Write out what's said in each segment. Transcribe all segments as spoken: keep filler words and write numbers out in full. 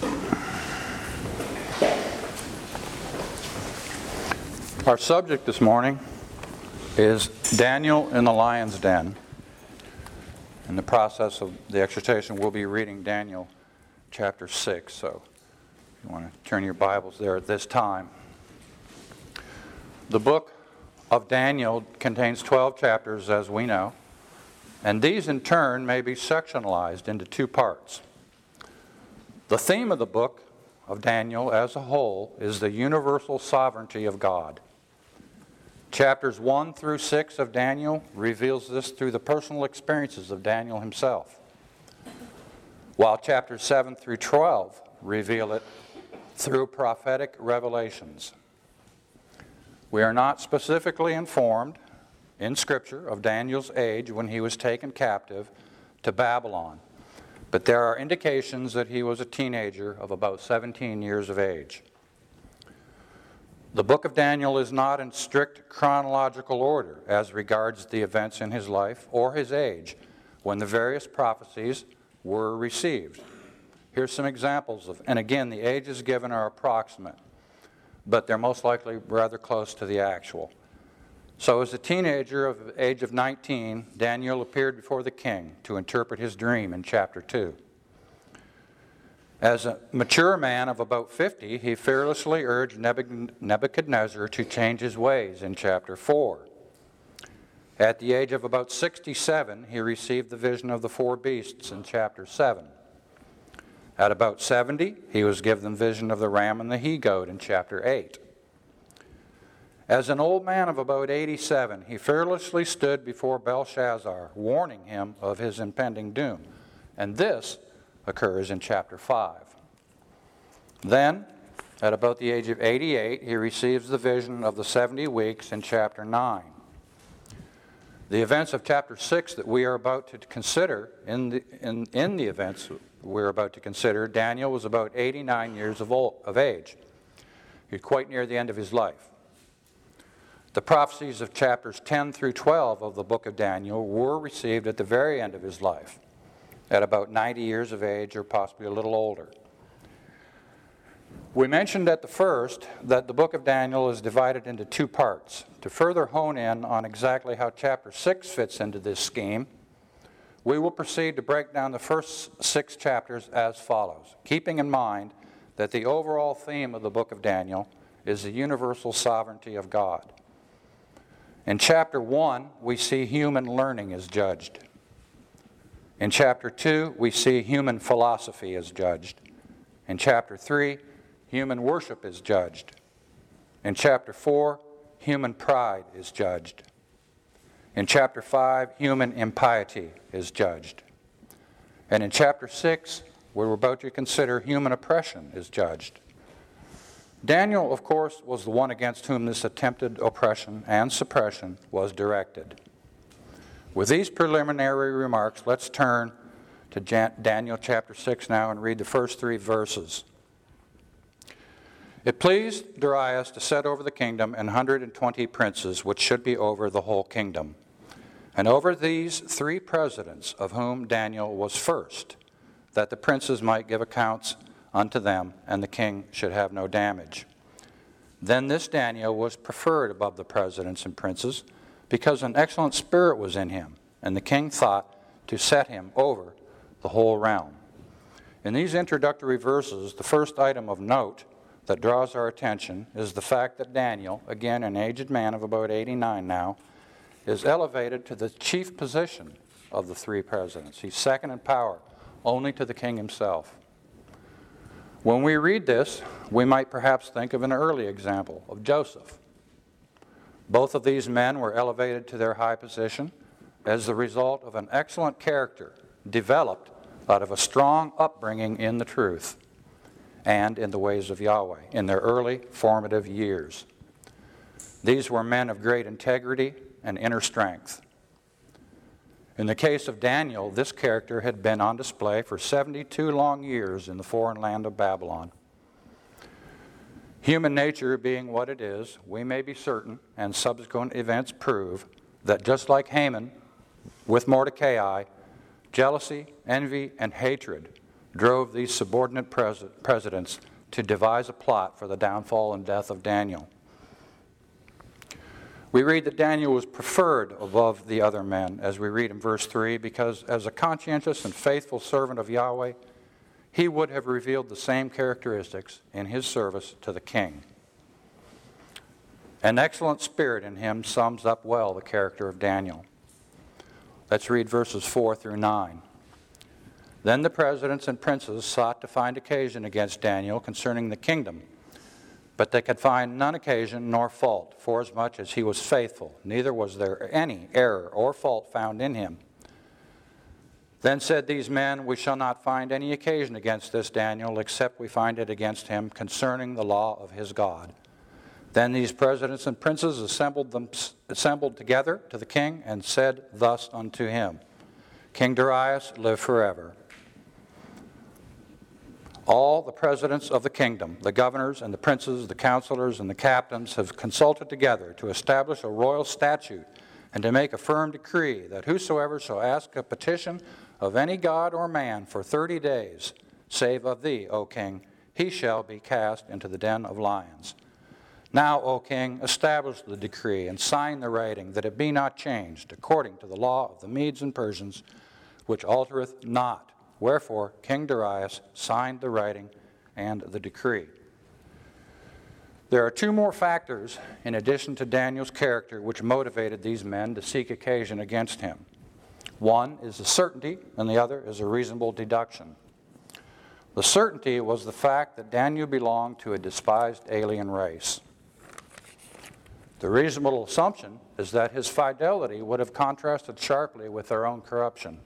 Our subject this morning is Daniel in the lion's den. In the process of the exhortation, we'll be reading Daniel chapter six, so you want to turn your Bibles there at this time. The book of Daniel contains twelve chapters, as we know, and these in turn may be sectionalized into two parts. The theme of the book of Daniel as a whole is the universal sovereignty of God. Chapters one through six of Daniel reveals this through the personal experiences of Daniel himself, while chapters seven through twelve reveal it through prophetic revelations. We are not specifically informed in Scripture of Daniel's age when he was taken captive to Babylon, but there are indications that he was a teenager of about seventeen years of age. The book of Daniel is not in strict chronological order as regards the events in his life or his age when the various prophecies were received. Here's some examples of, and again, the ages given are approximate, but they're most likely rather close to the actual. So as a teenager of the age of nineteen, Daniel appeared before the king to interpret his dream in chapter two. As a mature man of about fifty, he fearlessly urged Nebuchadnezzar to change his ways in chapter four. At the age of about sixty-seven, he received the vision of the four beasts in chapter seven. At about seventy, he was given the vision of the ram and the he-goat in chapter eight. As an old man of about eighty-seven, he fearlessly stood before Belshazzar, warning him of his impending doom. And this occurs in chapter five. Then, at about the age of eighty-eight, he receives the vision of the seventy weeks in chapter nine. The events of chapter six that we are about to consider, in the, in, in the events we're about to consider, Daniel was about eighty-nine years of, old, of age. He was quite near the end of his life. The prophecies of chapters ten through twelve of the book of Daniel were received at the very end of his life, at about ninety years of age or possibly a little older. We mentioned at the first that the book of Daniel is divided into two parts. To further hone in on exactly how chapter six fits into this scheme, we will proceed to break down the first six chapters as follows, keeping in mind that the overall theme of the book of Daniel is the universal sovereignty of God. In chapter one, we see human learning is judged. In chapter two, we see human philosophy is judged. In chapter three, human worship is judged. In chapter four, human pride is judged. In chapter five, human impiety is judged. And in chapter six, where we're about to consider human oppression is judged. Daniel, of course, was the one against whom this attempted oppression and suppression was directed. With these preliminary remarks, let's turn to Jan- Daniel chapter six now and read the first three verses. It pleased Darius to set over the kingdom an hundred and twenty princes, which should be over the whole kingdom. And over these three presidents, of whom Daniel was first, that the princes might give accounts unto them, and the king should have no damage. Then this Daniel was preferred above the presidents and princes, because an excellent spirit was in him, and the king thought to set him over the whole realm. In these introductory verses, the first item of note that draws our attention is the fact that Daniel, again an aged man of about eighty-nine now, is elevated to the chief position of the three presidents. He's second in power, only to the king himself. When we read this, we might perhaps think of an early example of Joseph. Both of these men were elevated to their high position as the result of an excellent character developed out of a strong upbringing in the truth and in the ways of Yahweh in their early formative years. These were men of great integrity and inner strength. In the case of Daniel, this character had been on display for seventy-two long years in the foreign land of Babylon. Human nature being what it is, we may be certain, and subsequent events prove, that just like Haman with Mordecai, jealousy, envy, and hatred drove these subordinate pres- presidents to devise a plot for the downfall and death of Daniel. We read that Daniel was preferred above the other men, as we read in verse three, because as a conscientious and faithful servant of Yahweh, he would have revealed the same characteristics in his service to the king. An excellent spirit in him sums up well the character of Daniel. Let's read verses four through nine. Then the presidents and princes sought to find occasion against Daniel concerning the kingdom, but they could find none occasion nor fault, forasmuch as he was faithful, neither was there any error or fault found in him. Then said these men, we shall not find any occasion against this Daniel, except we find it against him concerning the law of his God. Then these presidents and princes assembled, them, assembled together to the king and said thus unto him, King Darius, live forever. All the presidents of the kingdom, the governors and the princes, the counselors and the captains have consulted together to establish a royal statute and to make a firm decree that whosoever shall ask a petition of any god or man for thirty days, save of thee, O king, he shall be cast into the den of lions. Now, O king, establish the decree and sign the writing, that it be not changed, according to the law of the Medes and Persians, which altereth not. Wherefore King Darius signed the writing and the decree. There are two more factors, in addition to Daniel's character, which motivated these men to seek occasion against him. One is a certainty, and the other is a reasonable deduction. The certainty was the fact that Daniel belonged to a despised alien race. The reasonable assumption is that his fidelity would have contrasted sharply with their own corruption,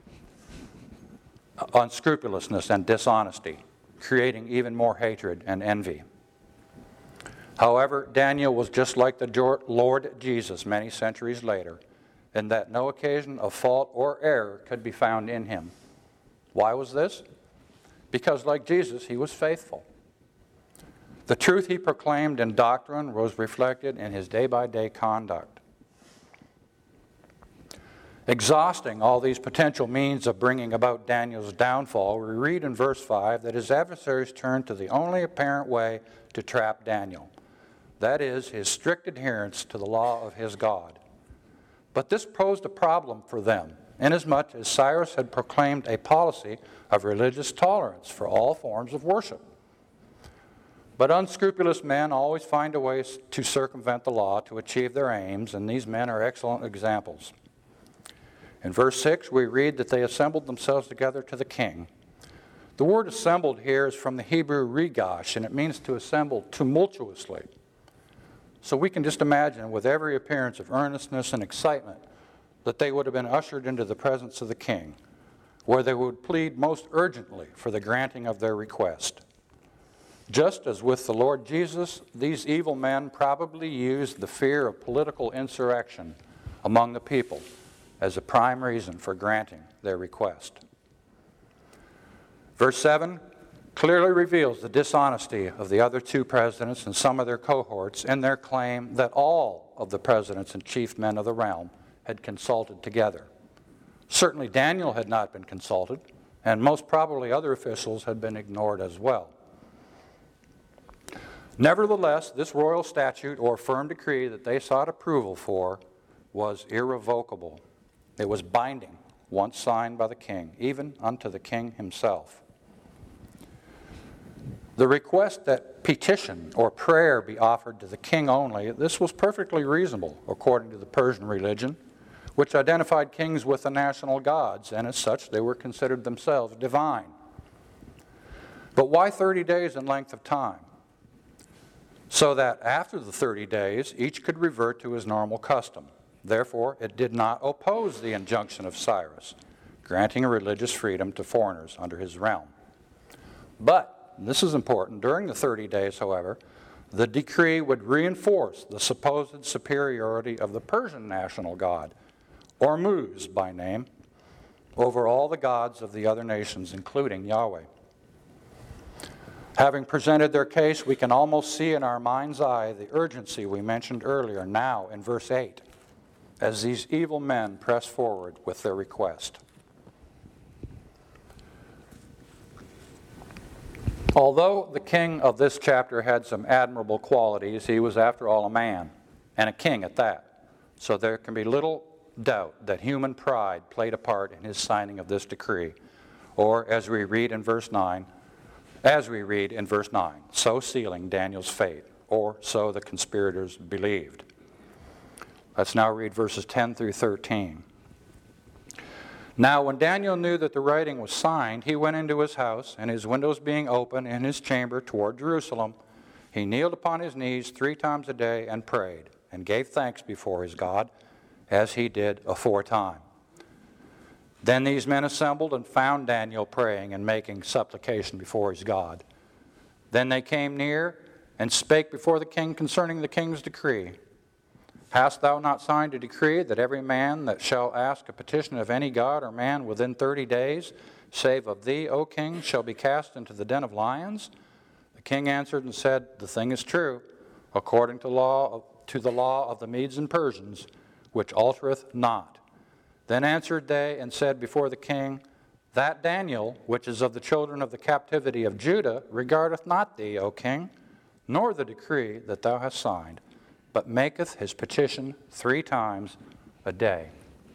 unscrupulousness, and dishonesty, creating even more hatred and envy. However, Daniel was just like the Lord Jesus many centuries later, in that no occasion of fault or error could be found in him. Why was this? Because like Jesus, he was faithful. The truth he proclaimed in doctrine was reflected in his day-by-day conduct. Exhausting all these potential means of bringing about Daniel's downfall, we read in verse five that his adversaries turned to the only apparent way to trap Daniel. That is, his strict adherence to the law of his God. But this posed a problem for them, inasmuch as Cyrus had proclaimed a policy of religious tolerance for all forms of worship. But unscrupulous men always find a way to circumvent the law to achieve their aims, and these men are excellent examples. In verse six, we read that they assembled themselves together to the king. The word assembled here is from the Hebrew rigash, and it means to assemble tumultuously. So we can just imagine, with every appearance of earnestness and excitement, that they would have been ushered into the presence of the king, where they would plead most urgently for the granting of their request. Just as with the Lord Jesus, these evil men probably used the fear of political insurrection among the people as a prime reason for granting their request. Verse seven clearly reveals the dishonesty of the other two presidents and some of their cohorts in their claim that all of the presidents and chief men of the realm had consulted together. Certainly Daniel had not been consulted, and most probably other officials had been ignored as well. Nevertheless, this royal statute or firm decree that they sought approval for was irrevocable. It was binding, once signed by the king, even unto the king himself. The request that petition or prayer be offered to the king only, this was perfectly reasonable according to the Persian religion, which identified kings with the national gods, and as such they were considered themselves divine. But why thirty days in length of time? So that after the thirty days, each could revert to his normal custom. Therefore, it did not oppose the injunction of Cyrus, granting a religious freedom to foreigners under his realm. But, and this is important, during the thirty days, however, the decree would reinforce the supposed superiority of the Persian national god, Ormuz by name, over all the gods of the other nations, including Yahweh. Having presented their case, we can almost see in our mind's eye the urgency we mentioned earlier now in verse eight, as these evil men press forward with their request. Although the king of this chapter had some admirable qualities, he was after all a man, and a king at that. So there can be little doubt that human pride played a part in his signing of this decree. Or, as we read in verse nine, as we read in verse nine, so sealing Daniel's fate, or so the conspirators believed. Let's now read verses ten through thirteen. Now when Daniel knew that the writing was signed, he went into his house, and his windows being open in his chamber toward Jerusalem, he kneeled upon his knees three times a day and prayed, and gave thanks before his God, as he did aforetime. Then these men assembled and found Daniel praying and making supplication before his God. Then they came near and spake before the king concerning the king's decree. Hast thou not signed a decree that every man that shall ask a petition of any god or man within thirty days, save of thee, O king, shall be cast into the den of lions? The king answered and said, The thing is true, according to law of, to the law of the Medes and Persians, which altereth not. Then answered they and said before the king, That Daniel, which is of the children of the captivity of Judah, regardeth not thee, O king, nor the decree that thou hast signed, but maketh his petition three times a day.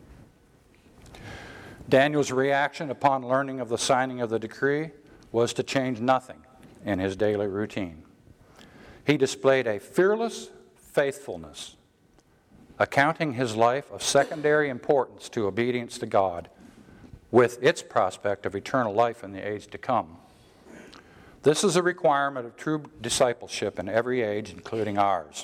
Daniel's reaction upon learning of the signing of the decree was to change nothing in his daily routine. He displayed a fearless faithfulness, accounting his life of secondary importance to obedience to God, with its prospect of eternal life in the age to come. This is a requirement of true discipleship in every age, including ours.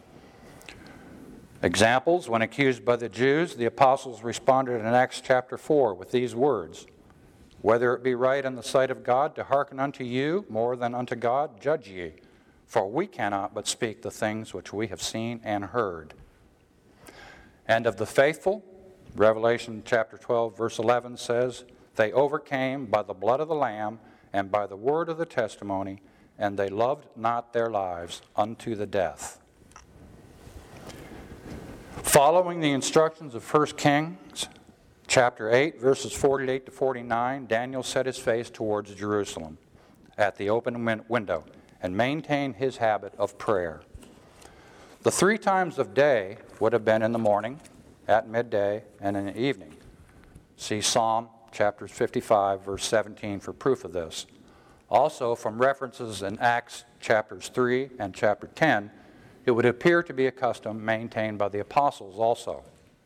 Examples: when accused by the Jews, the apostles responded in Acts chapter four with these words, Whether it be right in the sight of God to hearken unto you more than unto God, judge ye, for we cannot but speak the things which we have seen and heard. And of the faithful, Revelation chapter twelve verse eleven says, They overcame by the blood of the Lamb and by the word of the testimony, and they loved not their lives unto the death. Following the instructions of First Kings chapter eight, verses forty-eight to forty-nine, Daniel set his face towards Jerusalem at the open win- window and maintained his habit of prayer. The three times of day would have been in the morning, at midday, and in the evening. See Psalm chapter fifty-five, verse seventeen for proof of this. Also, from references in Acts chapters three and chapter ten, it would appear to be a custom maintained by the apostles also.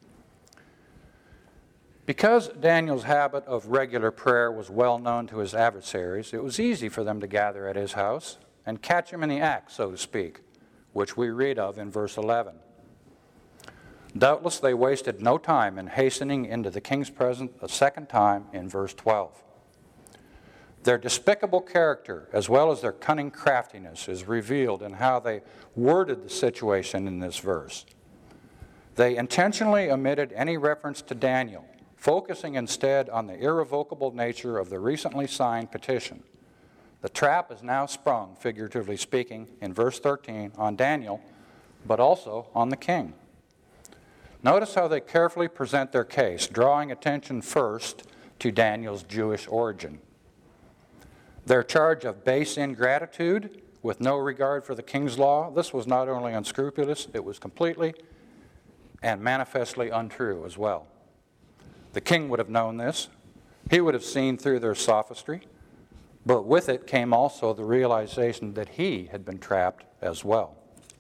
Because Daniel's habit of regular prayer was well known to his adversaries, it was easy for them to gather at his house and catch him in the act, so to speak, which we read of in verse eleven. Doubtless they wasted no time in hastening into the king's presence a second time in verse twelve. Their despicable character, as well as their cunning craftiness, is revealed in how they worded the situation in this verse. They intentionally omitted any reference to Daniel, focusing instead on the irrevocable nature of the recently signed petition. The trap is now sprung, figuratively speaking, in verse thirteen on Daniel, but also on the king. Notice how they carefully present their case, drawing attention first to Daniel's Jewish origin. Their charge of base ingratitude with no regard for the king's law, this was not only unscrupulous, it was completely and manifestly untrue as well. The king would have known this. He would have seen through their sophistry, but with it came also the realization that he had been trapped as well.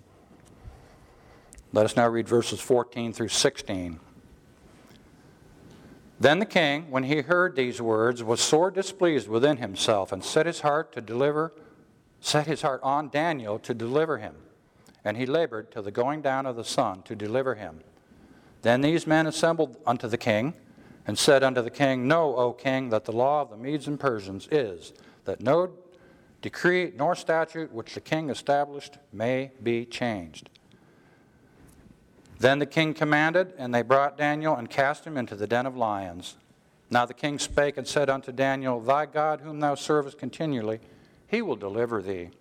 Let us now read verses fourteen through sixteen. Then the king, when he heard these words, was sore displeased within himself, and set his heart to deliver, set his heart on Daniel to deliver him. And he labored till the going down of the sun to deliver him. Then these men assembled unto the king, and said unto the king, Know, O king, that the law of the Medes and Persians is, that no decree nor statute which the king established may be changed. Then the king commanded, and they brought Daniel and cast him into the den of lions. Now the king spake and said unto Daniel, Thy God whom thou servest continually, he will deliver thee.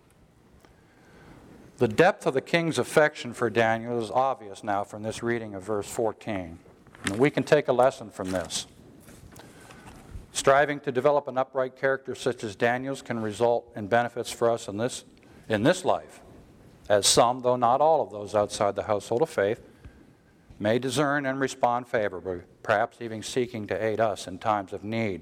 The depth of the king's affection for Daniel is obvious now from this reading of verse fourteen. And we can take a lesson from this. Striving to develop an upright character such as Daniel's can result in benefits for us in this, in this life, as some, though not all of those outside the household of faith, may discern and respond favorably, perhaps even seeking to aid us in times of need.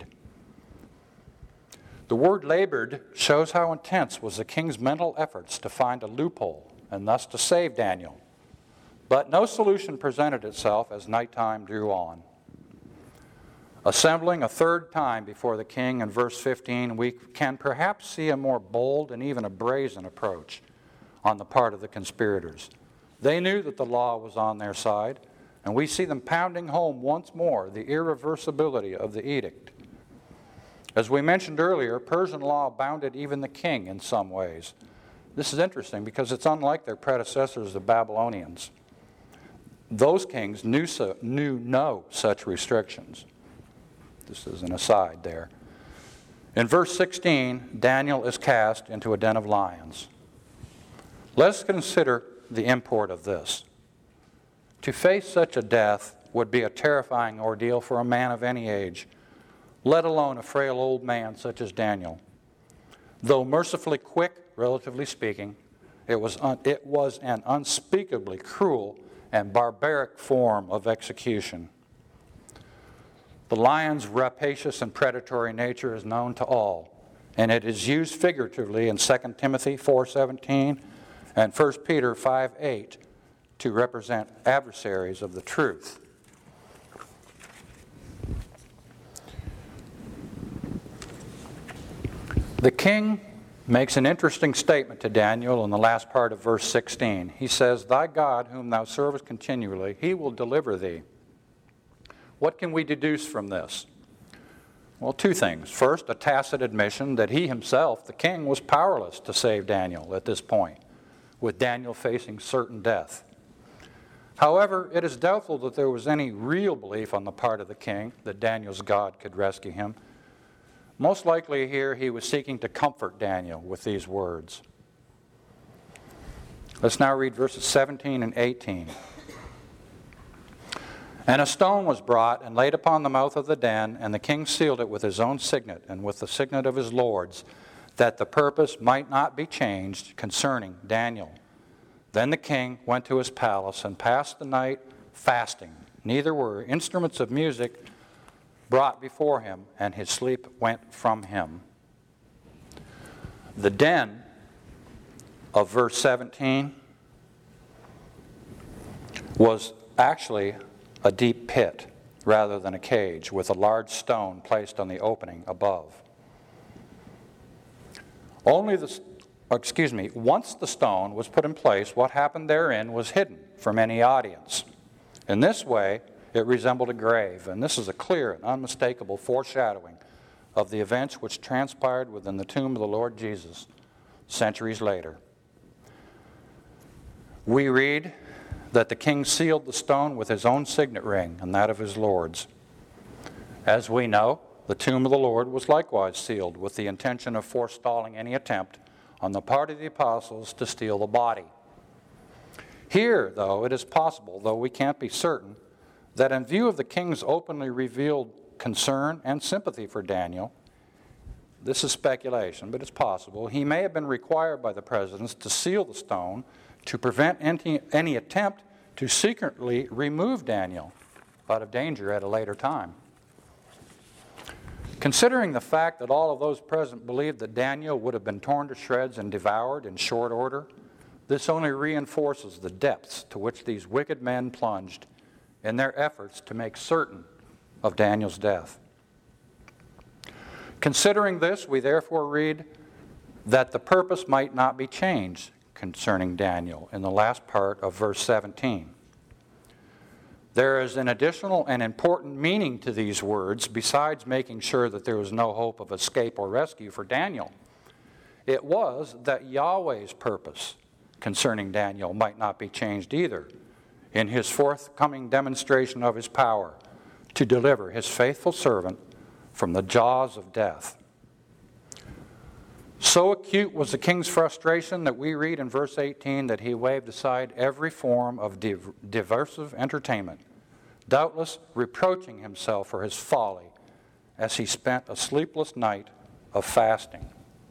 The word labored shows how intense was the king's mental efforts to find a loophole and thus to save Daniel. But no solution presented itself as nighttime drew on. Assembling a third time before the king in verse fifteen, we can perhaps see a more bold and even a brazen approach on the part of the conspirators. They knew that the law was on their side, and we see them pounding home once more the irreversibility of the edict. As we mentioned earlier, Persian law bounded even the king in some ways. This is interesting because it's unlike their predecessors, the Babylonians. Those kings knew, so, knew no such restrictions. This is an aside there. In verse sixteen, Daniel is cast into a den of lions. Let's consider the import of this. To face such a death would be a terrifying ordeal for a man of any age, let alone a frail old man such as Daniel. Though mercifully quick, relatively speaking, it was, un- it was an unspeakably cruel and barbaric form of execution. The lion's rapacious and predatory nature is known to all, and it is used figuratively in Second Timothy four seventeen and First Peter five eight to represent adversaries of the truth. The king makes an interesting statement to Daniel in the last part of verse sixteen. He says, "Thy God, whom thou servest continually, he will deliver thee." What can we deduce from this? Well, two things. First, a tacit admission that he himself, the king, was powerless to save Daniel at this point, with Daniel facing certain death. However, it is doubtful that there was any real belief on the part of the king that Daniel's God could rescue him. Most likely here he was seeking to comfort Daniel with these words. Let's now read verses seventeen and eighteen. "And a stone was brought and laid upon the mouth of the den, and the king sealed it with his own signet and with the signet of his lords, that the purpose might not be changed concerning Daniel. Then the king went to his palace and passed the night fasting. Neither were instruments of music brought before him, and his sleep went from him." The den of verse seventeen was actually a deep pit rather than a cage, with a large stone placed on the opening above. Only the, excuse me, once the stone was put in place, what happened therein was hidden from any audience. In this way, it resembled a grave, and this is a clear and unmistakable foreshadowing of the events which transpired within the tomb of the Lord Jesus centuries later. We read that the king sealed the stone with his own signet ring and that of his lords. As we know, the tomb of the Lord was likewise sealed with the intention of forestalling any attempt on the part of the apostles to steal the body. Here, though, it is possible, though we can't be certain, that in view of the king's openly revealed concern and sympathy for Daniel, this is speculation, but it's possible, he may have been required by the presidents to seal the stone to prevent any, any attempt to secretly remove Daniel out of danger at a later time. Considering the fact that all of those present believed that Daniel would have been torn to shreds and devoured in short order, this only reinforces the depths to which these wicked men plunged in their efforts to make certain of Daniel's death. Considering this, we therefore read that the purpose might not be changed concerning Daniel in the last part of verse seventeen. There is an additional and important meaning to these words besides making sure that there was no hope of escape or rescue for Daniel. It was that Yahweh's purpose concerning Daniel might not be changed either in his forthcoming demonstration of his power to deliver his faithful servant from the jaws of death. So acute was the king's frustration that we read in verse eighteen that he waved aside every form of div- diversive entertainment, doubtless reproaching himself for his folly as he spent a sleepless night of fasting.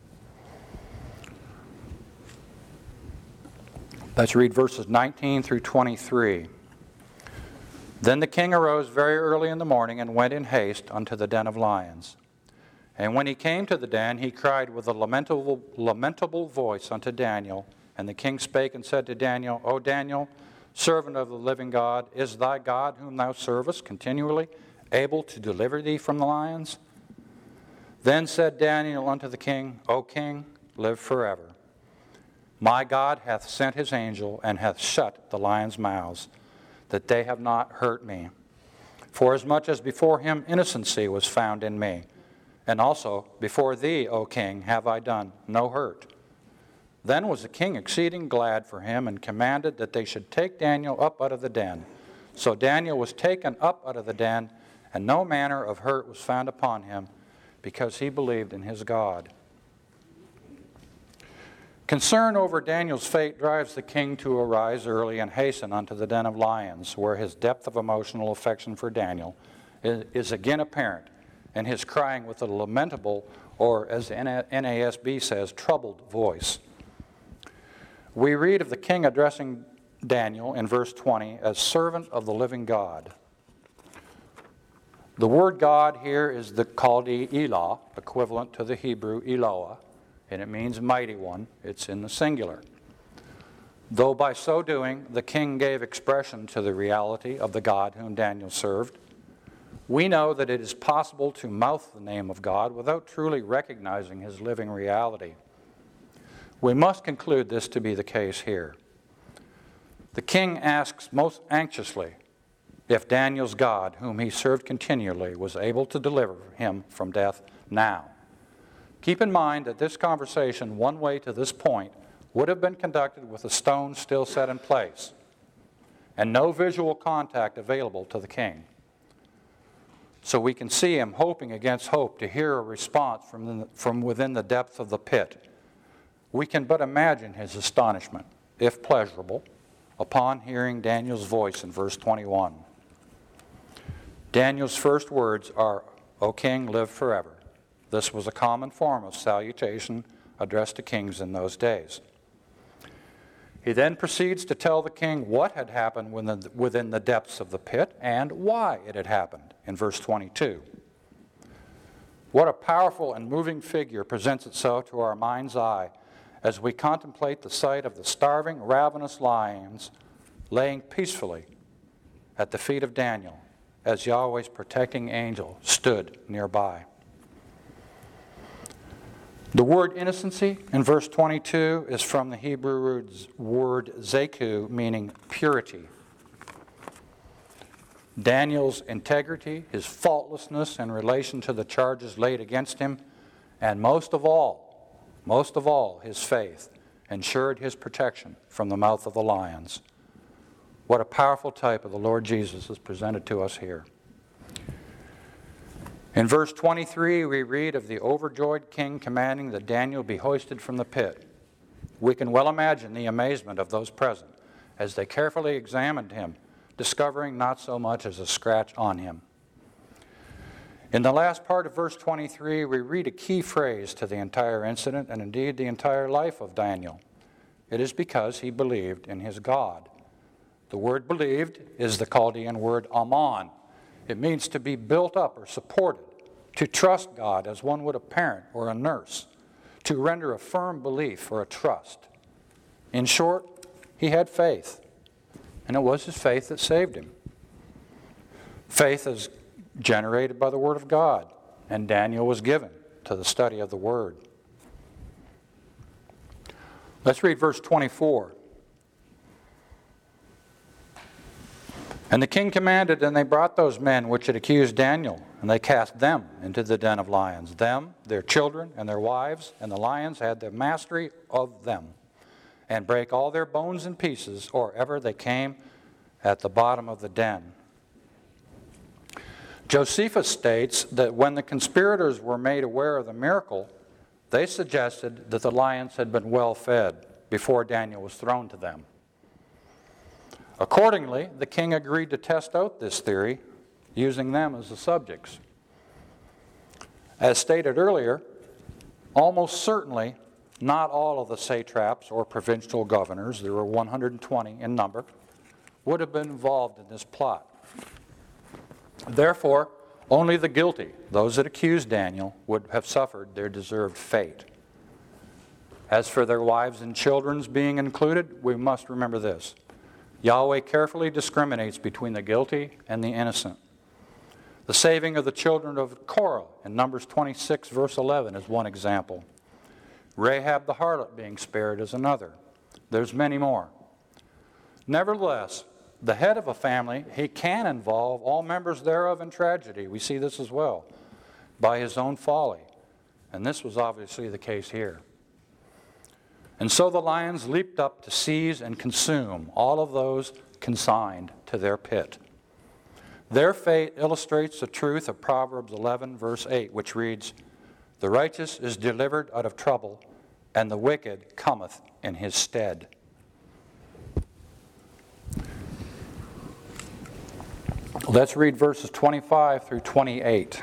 Let's read verses nineteen through twenty-three. Then the king arose very early in the morning and went in haste unto the den of lions. And when he came to the den, he cried with a lamentable, lamentable voice unto Daniel. And the king spake and said to Daniel, O Daniel, servant of the living God, is thy God whom thou servest continually able to deliver thee from the lions? Then said Daniel unto the king, O king, live forever. My God hath sent his angel, and hath shut the lions' mouths, that they have not hurt me. Forasmuch as before him innocency was found in me, and also before thee, O king, have I done no hurt. Then was the king exceeding glad for him, and commanded that they should take Daniel up out of the den. So Daniel was taken up out of the den, and no manner of hurt was found upon him, because he believed in his God. Concern over Daniel's fate drives the king to arise early and hasten unto the den of lions, where his depth of emotional affection for Daniel is again apparent, and his crying with a lamentable, or as the N A S B says, troubled voice. We read of the king addressing Daniel in verse twenty as servant of the living God. The word God here is the Chaldee Elah, equivalent to the Hebrew Eloah, and it means mighty one. It's in the singular. Though by so doing the king gave expression to the reality of the God whom Daniel served, we know that it is possible to mouth the name of God without truly recognizing his living reality. We must conclude this to be the case here. The king asks most anxiously if Daniel's God, whom he served continually, was able to deliver him from death now. Keep in mind that this conversation, one way to this point, would have been conducted with a stone still set in place, and no visual contact available to the king. So we can see him hoping against hope to hear a response from, the, from within the depth of the pit. We can but imagine his astonishment, if pleasurable, upon hearing Daniel's voice in verse twenty-one. Daniel's first words are, O king, live forever. This was a common form of salutation addressed to kings in those days. He then proceeds to tell the king what had happened within the depths of the pit and why it had happened in verse twenty-two. What a powerful and moving figure presents itself to our mind's eye as we contemplate the sight of the starving, ravenous lions laying peacefully at the feet of Daniel as Yahweh's protecting angel stood nearby. The word innocency in verse twenty-two is from the Hebrew word zeku, meaning purity. Daniel's integrity, his faultlessness in relation to the charges laid against him, and most of all, most of all, his faith ensured his protection from the mouth of the lions. What a powerful type of the Lord Jesus is presented to us here. In verse twenty-three, we read of the overjoyed king commanding that Daniel be hoisted from the pit. We can well imagine the amazement of those present as they carefully examined him, discovering not so much as a scratch on him. In the last part of verse twenty-three, we read a key phrase to the entire incident and indeed the entire life of Daniel. It is because he believed in his God. The word believed is the Chaldean word aman. It means to be built up or supported, to trust God as one would a parent or a nurse, to render a firm belief or a trust. In short, he had faith, and it was his faith that saved him. Faith is generated by the Word of God, and Daniel was given to the study of the Word. Let's read verse twenty-four. And the king commanded, and they brought those men which had accused Daniel, and they cast them into the den of lions, them, their children, and their wives, and the lions had the mastery of them, and brake all their bones in pieces, or ever they came at the bottom of the den. Josephus states that when the conspirators were made aware of the miracle, they suggested that the lions had been well fed before Daniel was thrown to them. Accordingly, the king agreed to test out this theory, using them as the subjects. As stated earlier, almost certainly not all of the satraps or provincial governors, there were one hundred twenty in number, would have been involved in this plot. Therefore, only the guilty, those that accused Daniel, would have suffered their deserved fate. As for their wives and children's being included, we must remember this. Yahweh carefully discriminates between the guilty and the innocent. The saving of the children of Korah in Numbers twenty-six, verse eleven is one example. Rahab the harlot being spared is another. There's many more. Nevertheless, the head of a family, he can involve all members thereof in tragedy. We see this as well, by his own folly. And this was obviously the case here. And so the lions leaped up to seize and consume all of those consigned to their pit. Their fate illustrates the truth of Proverbs eleven, verse eight, which reads, "The righteous is delivered out of trouble, and the wicked cometh in his stead." Let's read verses twenty-five through twenty-eight.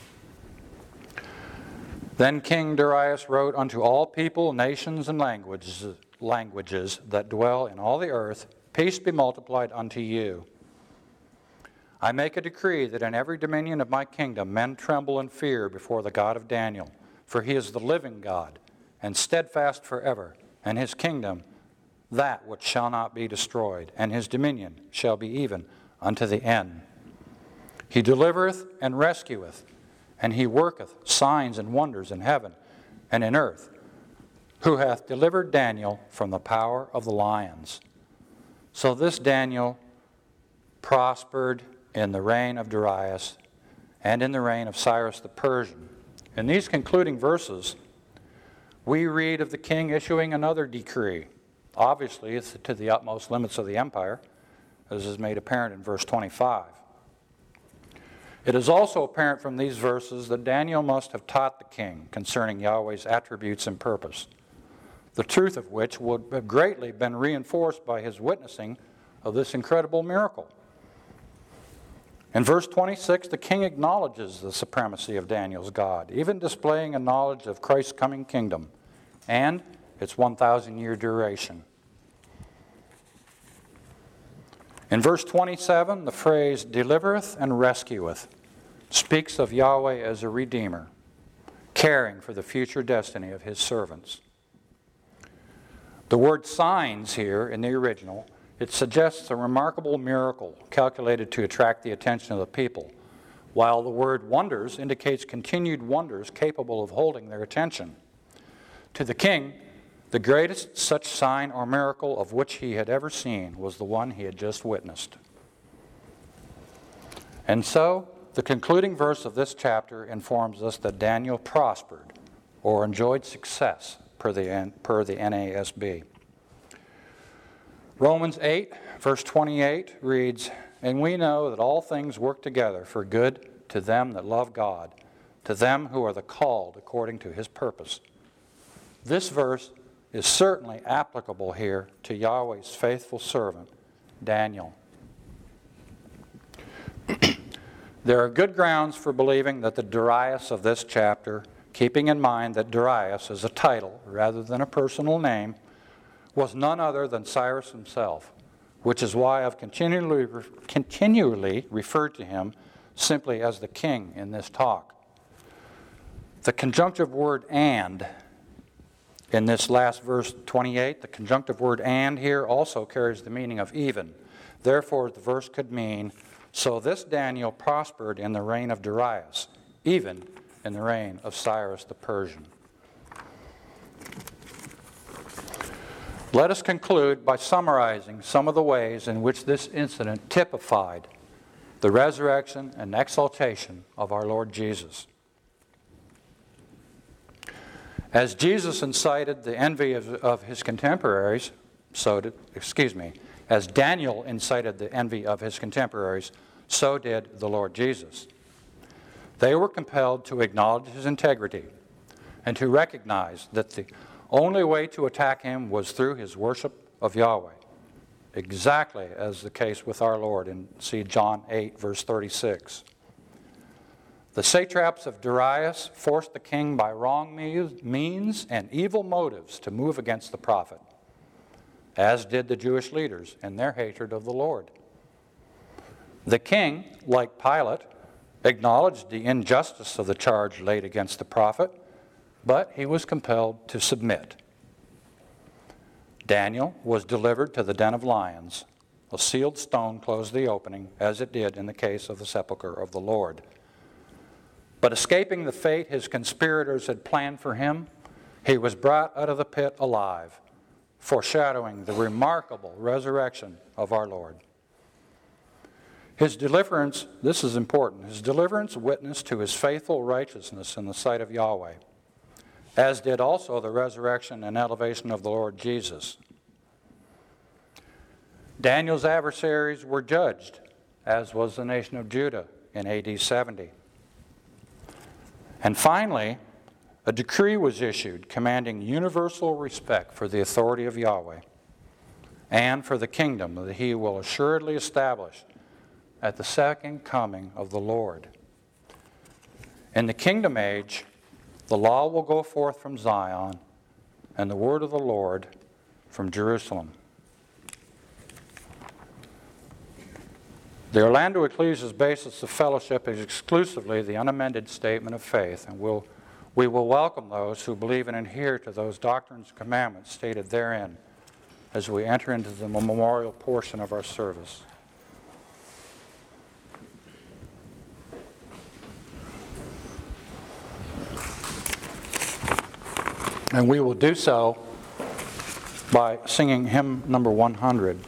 Then King Darius wrote unto all people, nations, and languages, languages that dwell in all the earth, peace be multiplied unto you. I make a decree that in every dominion of my kingdom men tremble and fear before the God of Daniel, for he is the living God, and steadfast forever, and his kingdom that which shall not be destroyed, and his dominion shall be even unto the end. He delivereth and rescueth, and he worketh signs and wonders in heaven and in earth, who hath delivered Daniel from the power of the lions. So this Daniel prospered in the reign of Darius and in the reign of Cyrus the Persian. In these concluding verses, we read of the king issuing another decree. Obviously, it's to the utmost limits of the empire, as is made apparent in verse twenty-five. It is also apparent from these verses that Daniel must have taught the king concerning Yahweh's attributes and purpose, the truth of which would have greatly been reinforced by his witnessing of this incredible miracle. In verse twenty-six, the king acknowledges the supremacy of Daniel's God, even displaying a knowledge of Christ's coming kingdom and its one thousand year duration. In verse twenty-seven, the phrase delivereth and rescueth speaks of Yahweh as a redeemer, caring for the future destiny of his servants. The word signs here in the original, it suggests a remarkable miracle calculated to attract the attention of the people, while the word wonders indicates continued wonders capable of holding their attention. To the king, the greatest such sign or miracle of which he had ever seen was the one he had just witnessed. And so, the concluding verse of this chapter informs us that Daniel prospered or enjoyed success per the, per the N A S B. Romans eight, verse twenty-eight reads, "And we know that all things work together for good to them that love God, to them who are the called according to his purpose." This verse is certainly applicable here to Yahweh's faithful servant, Daniel. There are good grounds for believing that the Darius of this chapter, keeping in mind that Darius is a title rather than a personal name, was none other than Cyrus himself, which is why I've continually, continually referred to him simply as the king in this talk. The conjunctive word "and" in this last verse twenty-eight, the conjunctive word "and" here also carries the meaning of even. Therefore, the verse could mean, so this Daniel prospered in the reign of Darius, even in the reign of Cyrus the Persian. Let us conclude by summarizing some of the ways in which this incident typified the resurrection and exaltation of our Lord Jesus. As Jesus incited the envy of, of his contemporaries, so did, excuse me, as Daniel incited the envy of his contemporaries, so did the Lord Jesus. They were compelled to acknowledge his integrity and to recognize that the only way to attack him was through his worship of Yahweh, exactly as the case with our Lord in see John eight, verse thirty-six. The satraps of Darius forced the king by wrong means and evil motives to move against the prophet, as did the Jewish leaders in their hatred of the Lord. The king, like Pilate, acknowledged the injustice of the charge laid against the prophet, but he was compelled to submit. Daniel was delivered to the den of lions. A sealed stone closed the opening, as it did in the case of the sepulchre of the Lord. But escaping the fate his conspirators had planned for him, he was brought out of the pit alive, foreshadowing the remarkable resurrection of our Lord. His deliverance, this is important, his deliverance witnessed to his faithful righteousness in the sight of Yahweh, as did also the resurrection and elevation of the Lord Jesus. Daniel's adversaries were judged, as was the nation of Judah in A D seventy. And finally, a decree was issued commanding universal respect for the authority of Yahweh and for the kingdom that he will assuredly establish at the second coming of the Lord. In the kingdom age, the law will go forth from Zion and the word of the Lord from Jerusalem. The Orlando Ecclesia's basis of fellowship is exclusively the unamended statement of faith, and we'll, we will welcome those who believe and adhere to those doctrines and commandments stated therein as we enter into the memorial portion of our service. And we will do so by singing hymn number one hundred.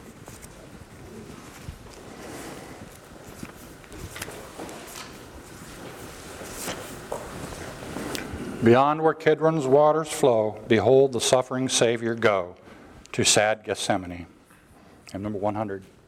Beyond where Kidron's waters flow, behold the suffering Savior go to sad Gethsemane. Hymn number one hundred.